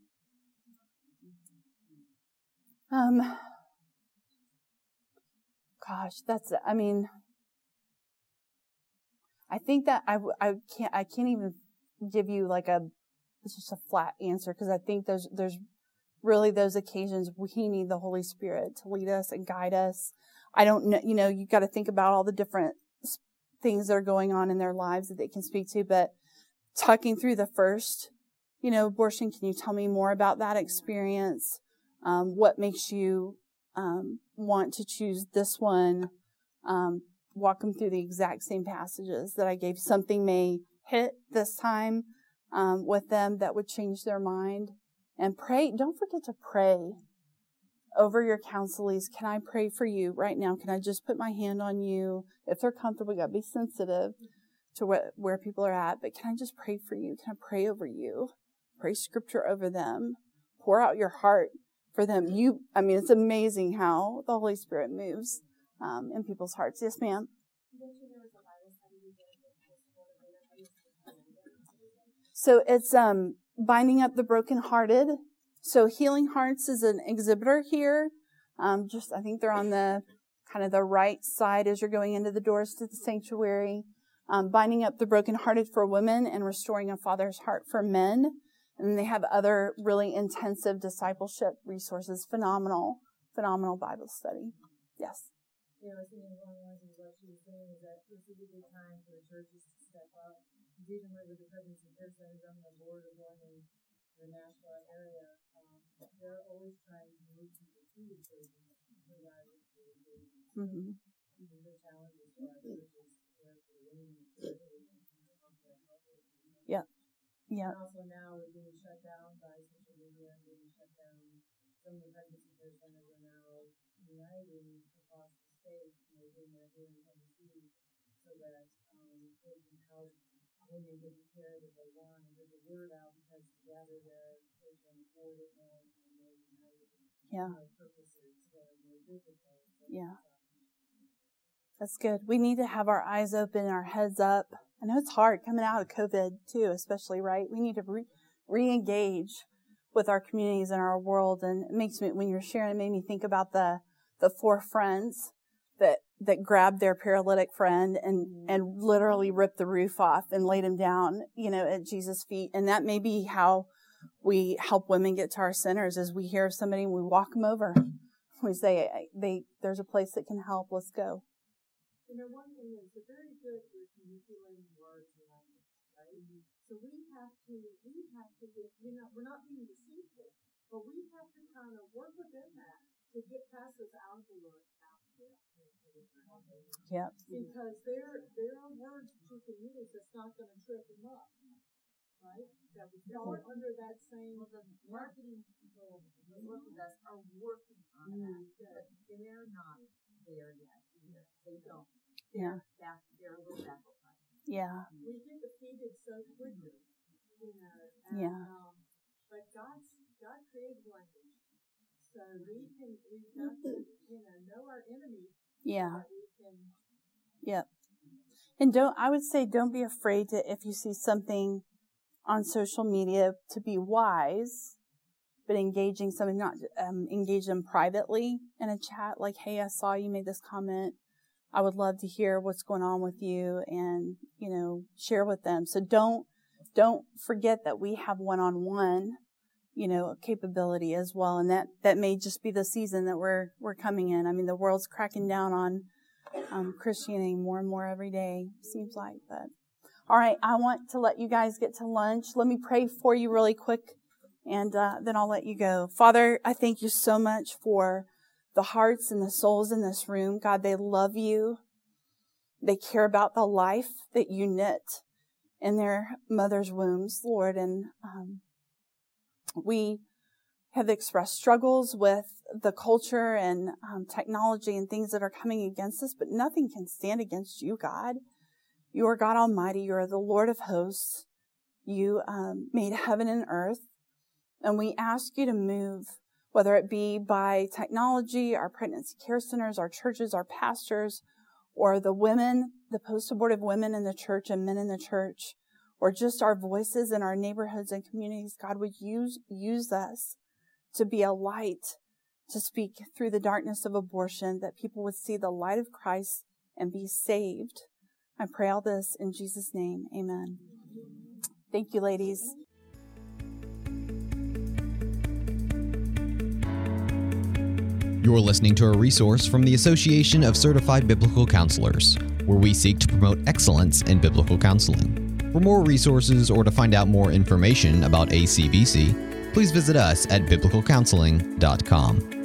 Speaker 2: I think that I can't even give you it's just a flat answer, because I think there's really those occasions we need the Holy Spirit to lead us and guide us. I don't know, you got to think about all the different things that are going on in their lives that they can speak to, but talking through the first, abortion, can you tell me more about that experience? What makes you want to choose this one? Walk them through the exact same passages that I gave. Something may hit this time with them that would change their mind. And pray. Don't forget to pray over your counselees. Can I pray for you right now? Can I just put my hand on you? If they're comfortable, you got to be sensitive to where people are at. But can I just pray for you? Can I pray over you? Pray scripture over them. Pour out your heart for them. It's amazing how the Holy Spirit moves in people's hearts. Yes, ma'am. So it's binding up the brokenhearted. So Healing Hearts is an exhibitor here. I think they're on the kind of the right side as you're going into the doors to the sanctuary. Binding up the brokenhearted for women and restoring a father's heart for men. And they have other really intensive discipleship resources. Phenomenal Bible study. Yes.
Speaker 6: I was thinking along the lines of what she was saying, is that this is a good time for the churches to step up. Even with the Pregnancy Care Centers on the board of one in the Nashville area, they're always trying to move people to the churches to provide engagement.
Speaker 2: Mm-hmm.
Speaker 6: These are the challenges for our churches, for the women,
Speaker 2: Yeah. Yeah.
Speaker 6: And also now we're being shut down by social media, being shut down. Some of the Pregnancy Care Centers are now uniting across the state, doing their here in Tennessee, so that they can help women get the care that they want and get the word out, because together they can afford it more and they're united.
Speaker 2: Yeah.
Speaker 6: Purposes that are more difficult.
Speaker 2: Yeah. That's good. We need to have our eyes open, our heads up. I know it's hard coming out of COVID too, especially, right? We need to re-engage with our communities and our world. And it makes me, when you're sharing, it made me think about the 4 friends that grabbed their paralytic friend and literally ripped the roof off and laid him down, at Jesus' feet. And that may be how we help women get to our centers, as we hear of somebody and we walk them over. We say, there's a place that can help. Let's go.
Speaker 6: One thing is, they're very good with manipulating words and language, right? So we have to get, we're not being deceitful, but we have to kind of work within that to get past this algorithm out there.
Speaker 2: Yeah.
Speaker 6: Because there are words that you can use that's not going to trip them up, right? That would fall under that same.
Speaker 4: Well, the marketing people who work with us are working on that, but they're not there yet either. They don't.
Speaker 2: Yeah.
Speaker 4: They're a little baffled by it.
Speaker 2: Yeah.
Speaker 6: We get defeated so quickly, but God created language, so we've got to, know our enemy.
Speaker 2: Yeah. Yep. And don't be afraid to, if you see something on social media, to be wise, but engaging something, not engage them privately in a chat, like, hey, I saw you made this comment. I would love to hear what's going on with you and, share with them. So don't forget that we have one-on-one, capability as well. And that may just be the season that we're coming in. I mean, the world's cracking down on Christianity more and more every day, seems like. But all right, I want to let you guys get to lunch. Let me pray for you really quick, and then I'll let you go. Father, I thank you so much for the hearts and the souls in this room. God, they love you. They care about the life that you knit in their mother's wombs, Lord. And we have expressed struggles with the culture and technology and things that are coming against us, but nothing can stand against you, God. You are God Almighty. You are the Lord of hosts. You made heaven and earth. And we ask you to move, whether it be by technology, our pregnancy care centers, our churches, our pastors, or the women, the post-abortive women in the church and men in the church, or just our voices in our neighborhoods and communities. God, would use us to be a light, to speak through the darkness of abortion, that people would see the light of Christ and be saved. I pray all this in Jesus' name. Amen. Thank you, ladies.
Speaker 1: You're listening to a resource from the Association of Certified Biblical Counselors, where we seek to promote excellence in biblical counseling. For more resources or to find out more information about ACBC, please visit us at biblicalcounseling.com.